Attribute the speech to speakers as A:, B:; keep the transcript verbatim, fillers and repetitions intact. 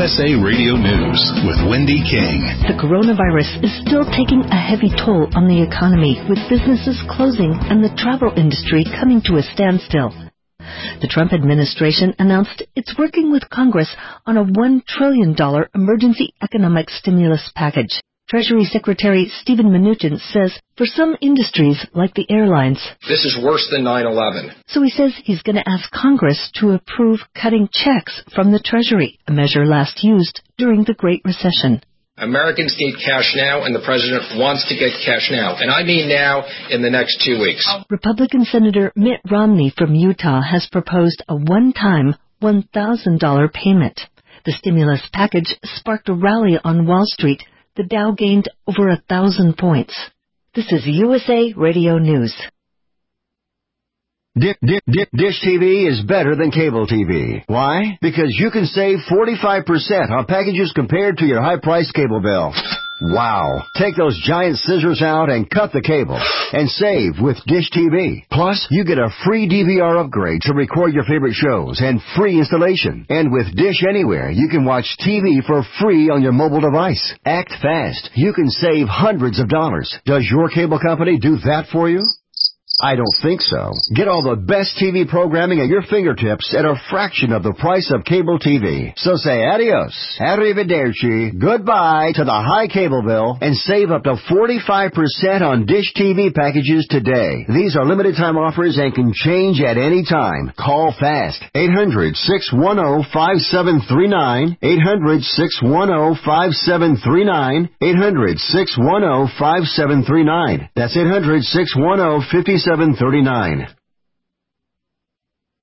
A: S A Radio News with Wendy King.
B: The coronavirus is still taking a heavy toll on the economy, with businesses closing and the travel industry coming to a standstill. The Trump administration announced it's working with Congress on a one trillion dollars emergency economic stimulus package. Treasury Secretary Steven Mnuchin says for some industries, like the airlines,
C: this is worse than nine eleven.
B: So he says he's going to ask Congress to approve cutting checks from the Treasury, a measure last used during the Great Recession.
C: Americans need cash now, and the president wants to get cash now. And I mean now, in the next two weeks.
B: Republican Senator Mitt Romney from Utah has proposed a one-time one thousand dollars payment. The stimulus package sparked a rally on Wall Street. The Dow gained over a thousand points. This is U S A Radio News.
D: Dish, Dish, Dish T V is better than cable T V. Why? Because you can save forty-five percent on packages compared to your high-priced cable bill. Wow. Take those giant scissors out and cut the cable and save with Dish T V. Plus, you get a free D V R upgrade to record your favorite shows and free installation. And with Dish Anywhere, you can watch T V for free on your mobile device. Act fast. You can save hundreds of dollars. Does your cable company do that for you? I don't think so. Get all the best T V programming at your fingertips at a fraction of the price of cable T V. So say adios, arrivederci, goodbye to the high cable bill and save up to forty-five percent on Dish T V packages today. These are limited time offers and can change at any time. Call fast. eight hundred, six one zero, five seven three nine. eight hundred, six one zero, five seven three nine. eight hundred, six one zero, five seven three nine. That's eight hundred, six one zero, five seven three nine.